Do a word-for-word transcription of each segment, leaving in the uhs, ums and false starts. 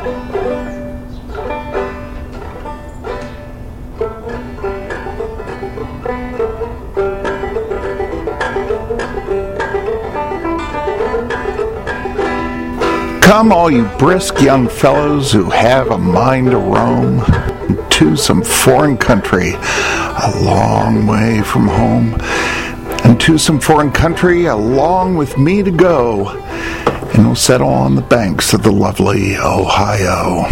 Come, all you brisk young fellows who have a mind to roam to some foreign country, a long way from home, and to some foreign country along with me to go, and we'll settle on the banks of the lovely Ohio.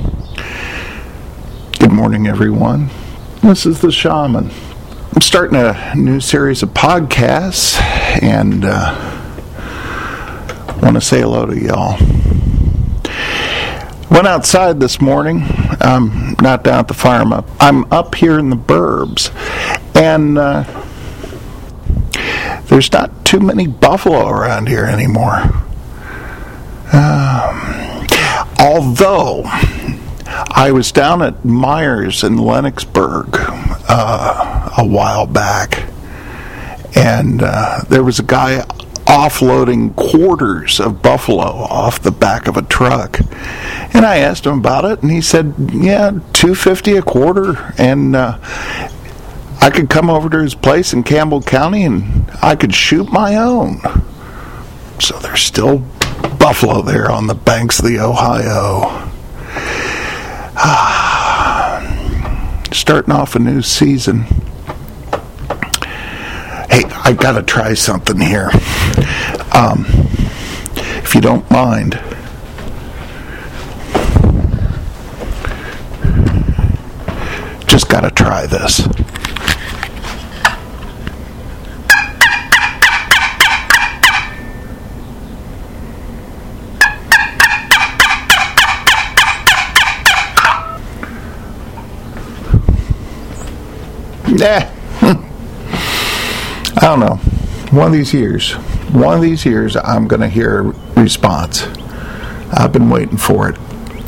Good morning, everyone. This is the Shaman. I'm starting a new series of podcasts, and uh, want to say hello to y'all. Went outside this morning. I'm not down at the farm. Up. I'm up here in the burbs, and uh, there's not too many buffalo around here anymore. Um, although I was down at Myers in Lennoxburg uh, a while back, and uh, there was a guy offloading quarters of buffalo off the back of a truck, and I asked him about it, and he said, yeah, two fifty a quarter, and uh, I could come over to his place in Campbell County and I could shoot my own. So there's still buffalo there on the banks of the Ohio. Starting off a new season. Hey, I gotta try something here. Um, if you don't mind. Just gotta try this. Nah. I don't know. One of these years, one of these years, I'm going to hear a response. I've been waiting for it.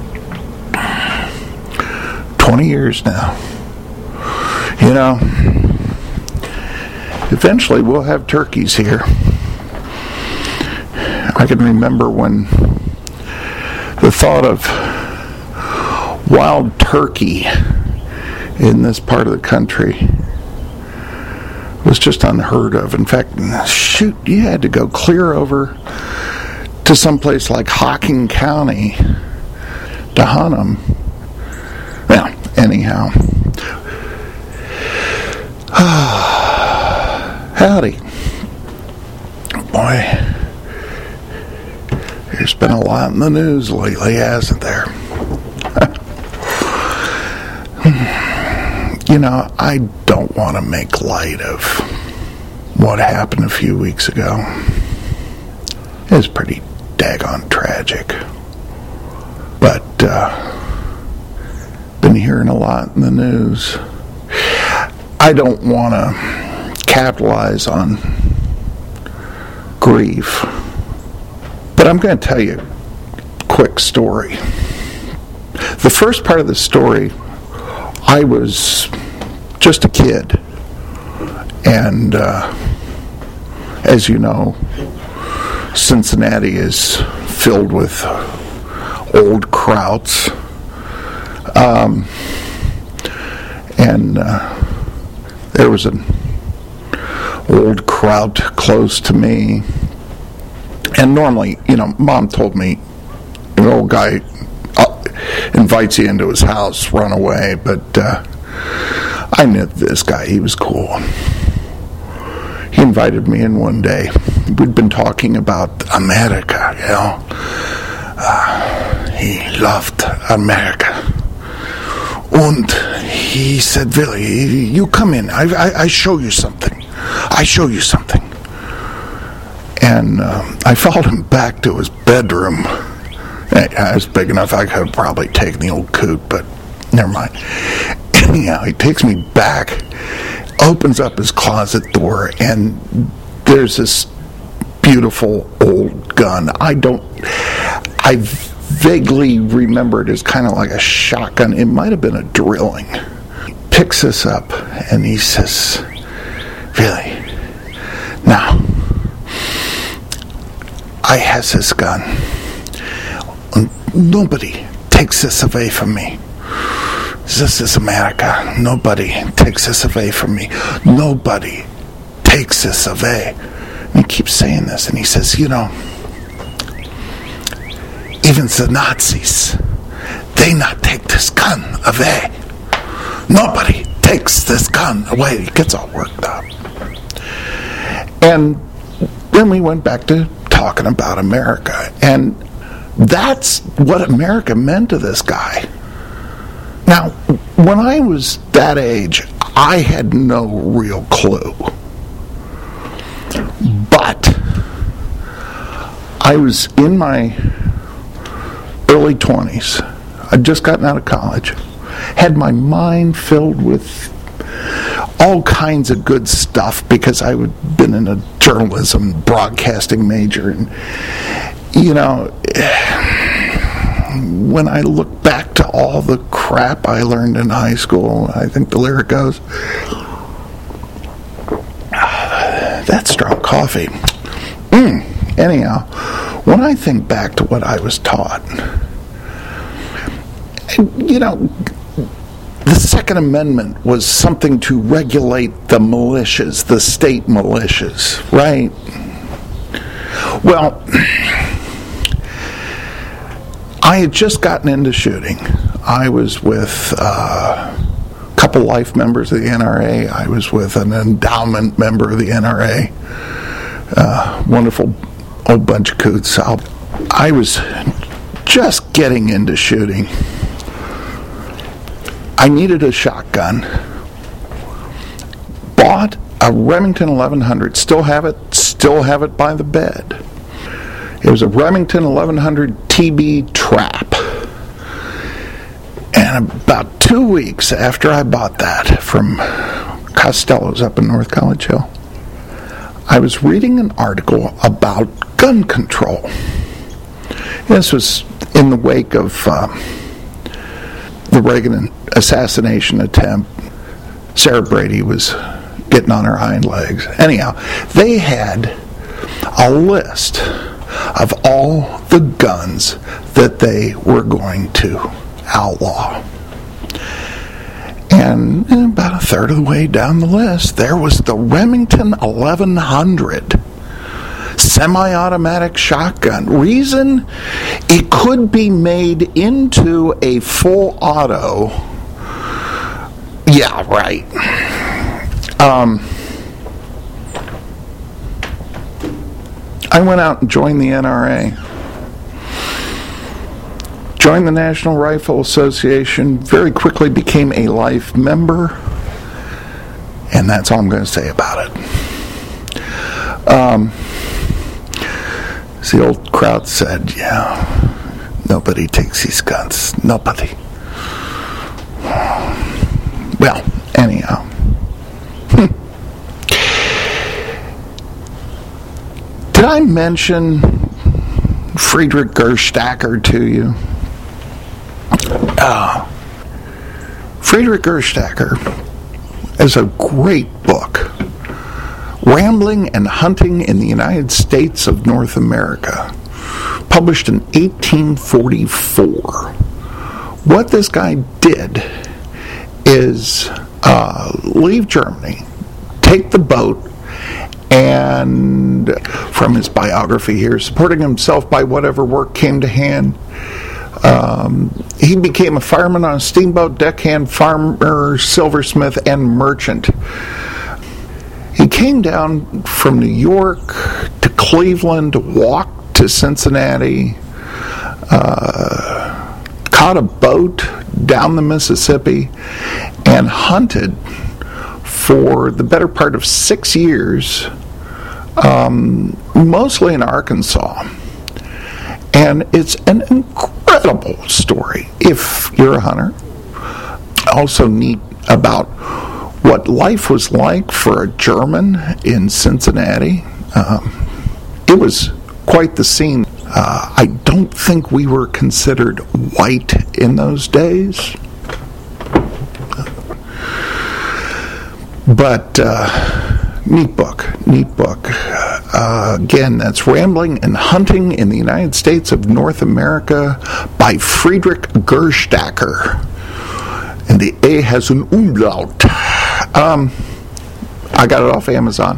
twenty years now. You know, eventually we'll have turkeys here. I can remember when the thought of wild turkey in this part of the country was just unheard of. In fact, shoot, you had to go clear over to someplace like Hocking County to hunt them. Well, anyhow. Howdy. Boy, there's been a lot in the news lately, hasn't there? You know, I don't want to make light of what happened a few weeks ago. It was pretty daggone tragic. But, uh, been hearing a lot in the news. I don't want to capitalize on grief. But I'm going to tell you a quick story. The first part of the story, I was just a kid, and uh, as you know, Cincinnati is filled with old krauts, um, and uh, there was an old kraut close to me, and normally, you know, Mom told me, an old guy invites you into his house, run away, but uh, I knew this guy, he was cool. He invited me in one day. We'd been talking about America, you know. Uh, he loved America. And he said, Willie, you come in, I, I, I show you something. I show you something. And uh, I followed him back to his bedroom. I was big enough I could have probably taken the old coot, but never mind. Anyhow, he takes me back, opens up his closet door, and there's this beautiful old gun. I don't, I vaguely remember it as kind of like a shotgun. It might have been a drilling. He picks this up, and he says, really? Now, I has this gun. Nobody takes this away from me. This is America. Nobody takes this away from me. Nobody takes this away. And he keeps saying this, and he says, you know, even the Nazis, they not take this gun away. Nobody takes this gun away. He gets all worked up. And then we went back to talking about America. And that's what America meant to this guy. Now, when I was that age, I had no real clue. But I was in my early twenties. I'd just gotten out of college. Had my mind filled with all kinds of good stuff because I had been in a journalism broadcasting major. And, you know, when I look back to all the crap I learned in high school, I think the lyric goes, that's strong coffee. Mm. Anyhow, when I think back to what I was taught, you know, the Second Amendment was something to regulate the militias, the state militias, right? Well, I had just gotten into shooting. I was with uh, a couple life members of the N R A. I was with an endowment member of the N R A. Uh, wonderful old bunch of coots. I'll, I was just getting into shooting. I needed a shotgun. Bought a Remington eleven hundred. Still have it. Still have it by the bed. It was a Remington eleven hundred T B Trap. And about two weeks after I bought that from Costello's up in North College Hill, I was reading an article about gun control. This was in the wake of uh, the Reagan assassination attempt. Sarah Brady was getting on her hind legs. Anyhow, they had a list of all the guns that they were going to outlaw. And about a third of the way down the list, there was the Remington eleven hundred semi-automatic shotgun. Reason? It could be made into a full auto. Yeah, right. Um, I went out and joined the N R A. Joined the National Rifle Association, very quickly became a life member, and that's all I'm going to say about it. Um, as the old crowd said, yeah, nobody takes these guns. Nobody. Well, anyhow. Did I mention Friedrich Gerstacker to you? Uh, Friedrich Gerstacker is a great book, Rambling and Hunting in the United States of North America, published in eighteen forty-four. What this guy did is uh, leave Germany, take the boat, and from his biography here, supporting himself by whatever work came to hand, Um, he became a fireman on a steamboat, deckhand, farmer, silversmith, and merchant. He came down from New York to Cleveland, walked to Cincinnati, uh, caught a boat down the Mississippi, and hunted for the better part of six years, um, mostly in Arkansas. And it's an incredible story if you're a hunter. Also neat about what life was like for a German in Cincinnati. Um, it was quite the scene. Uh, I don't think we were considered white in those days. But uh, neat book, neat book. Uh, again, that's Rambling and Hunting in the United States of North America by Friedrich Gerstacker. And the A has an umlaut. Um, I got it off Amazon.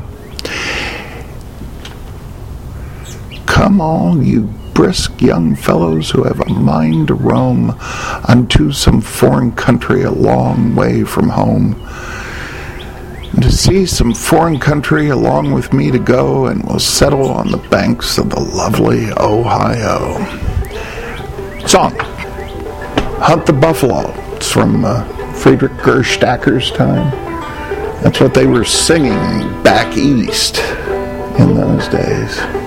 Come on, you brisk young fellows who have a mind to roam unto some foreign country a long way from home, and to see some foreign country along with me to go, and we'll settle on the banks of the lovely Ohio. Song, Hunt the Buffalo. It's from uh, Friedrich Gerstacker's time. That's what they were singing back east in those days.